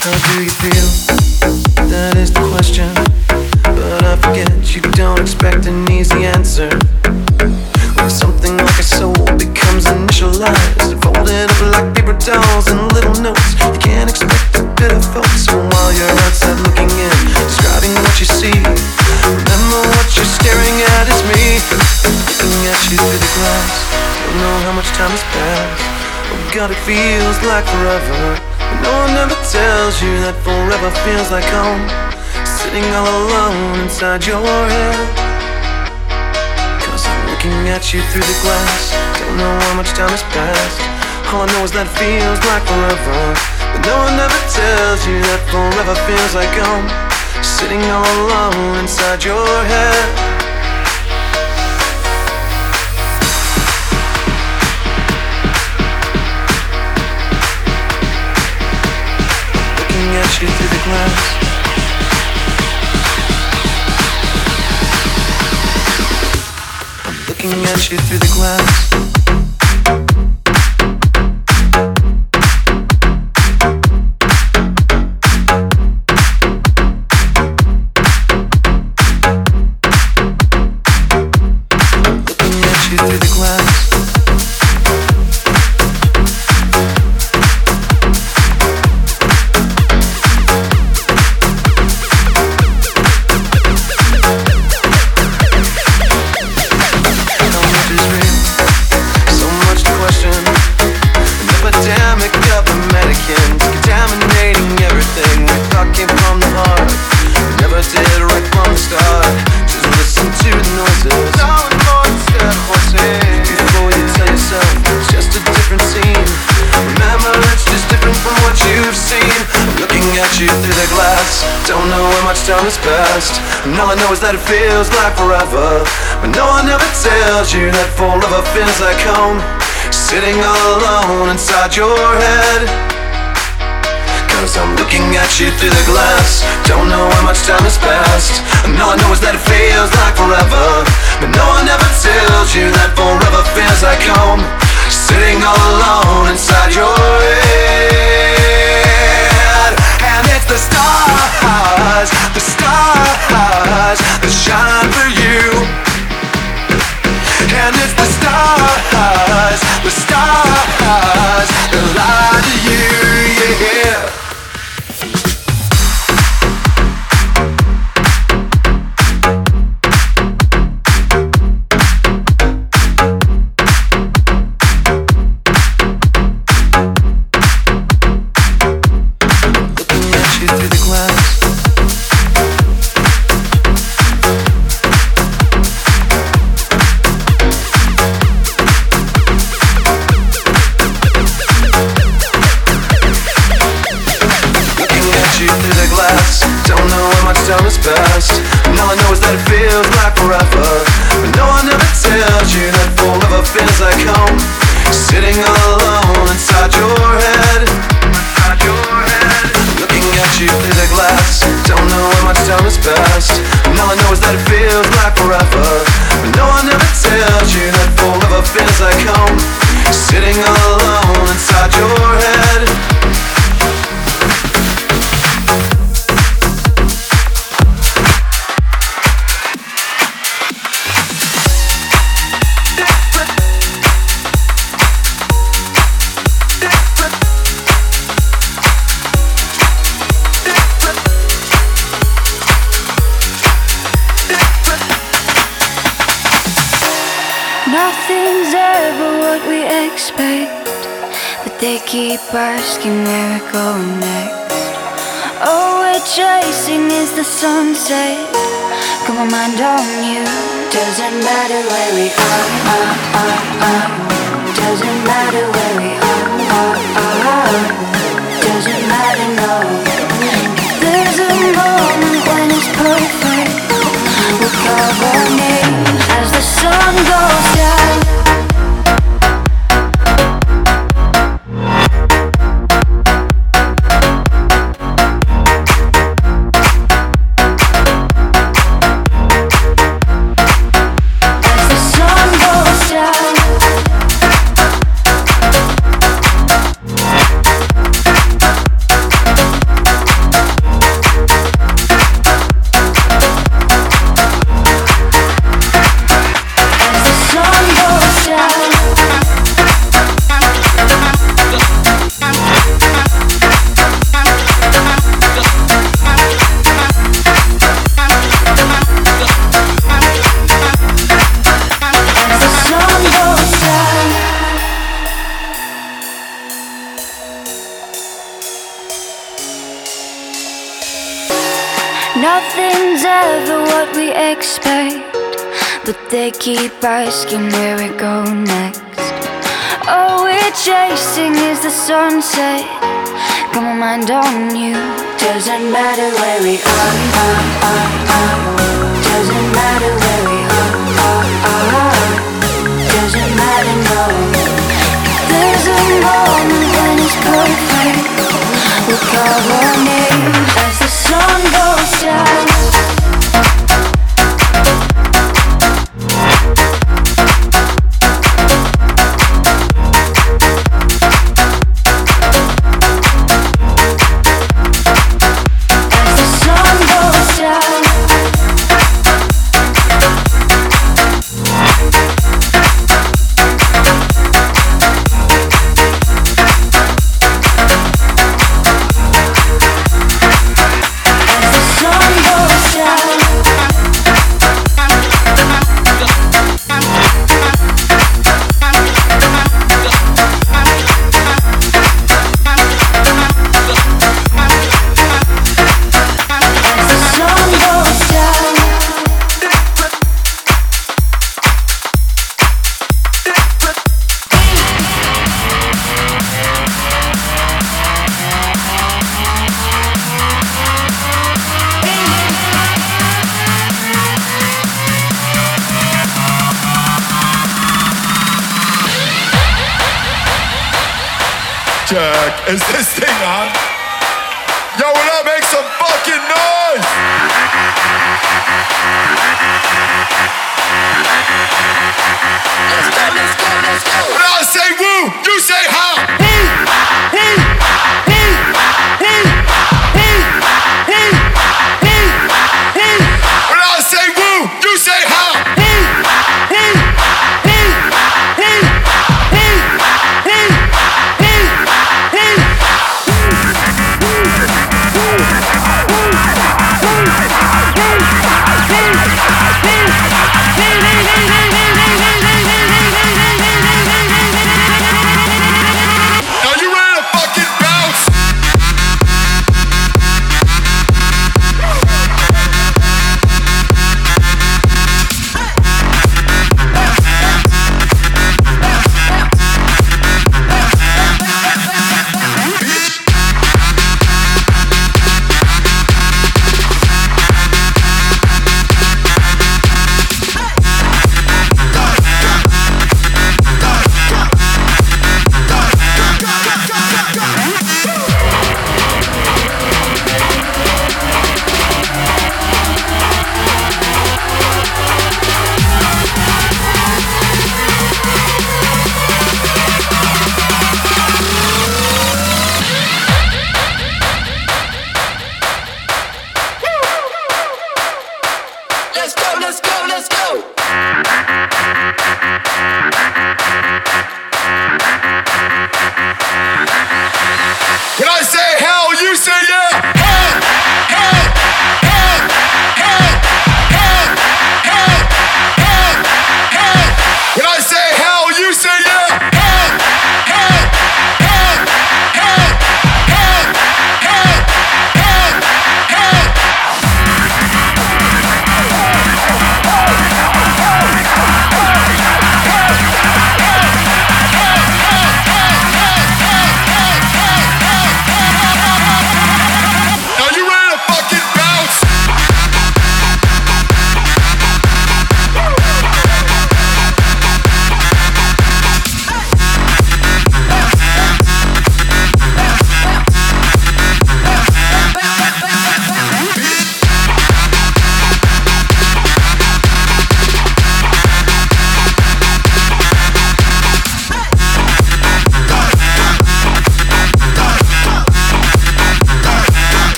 How do you feel? That is the question. But I forget you don't expect an easy answer. When something like a soul becomes initialized and folded up like paper towels and little notes, you can't expect a bit of thoughts. So while you're outside looking in, describing what you see, remember what you're staring at is me. Looking at you through the glass, don't know how much time has passed. Oh God, it feels like forever. But no one ever tells you that forever feels like home, sitting all alone inside your head. Cause I'm looking at you through the glass, don't know how much time has passed. All I know is that it feels like forever. But no one ever tells you that forever feels like home, sitting all alone inside your head. At you through the glass, I'm looking at you through the glass. Time has passed, and all I know is that it feels like forever. But no one ever tells you that forever feels like home, sitting all alone inside your head. Cause I'm looking at you through the glass, don't know how much time has passed, and all I know is that it feels like forever. But no one ever tells you that forever feels like home, sitting all alone inside your head. And it's the stars that shine for you. And it's the stars that lie to you, yeah. Time has passed, and all I know is that it feels like forever. But no one ever tells you that forever feels like home, sitting all alone inside your head. Looking at you through the glass, don't know how much time has passed, and all I know is that it feels like forever. But no one ever tells you that forever feels like home, sitting all alone inside your head. Nothing's ever what we expect, but they keep asking where we're going next. All we're chasing is the sunset. Got my mind on you. Doesn't matter where we are. Doesn't matter where we are. Doesn't matter, no. There's a moment when it's perfect. We'll cover me as the sun goes down. As the sun goes down. Nothing's ever what we expect, but they keep asking where we go next. All we're chasing is the sunset. Got my mind on you. Doesn't matter where we are. Doesn't matter where we are. Doesn't matter, no. There's a moment when it's perfect. We'll call our names as the sun goes down. Check. Is this thing on? Yo, will I make some fucking noise? Let's go, let's go, let's go. When I say woo, you say how. When I say woo, you say how.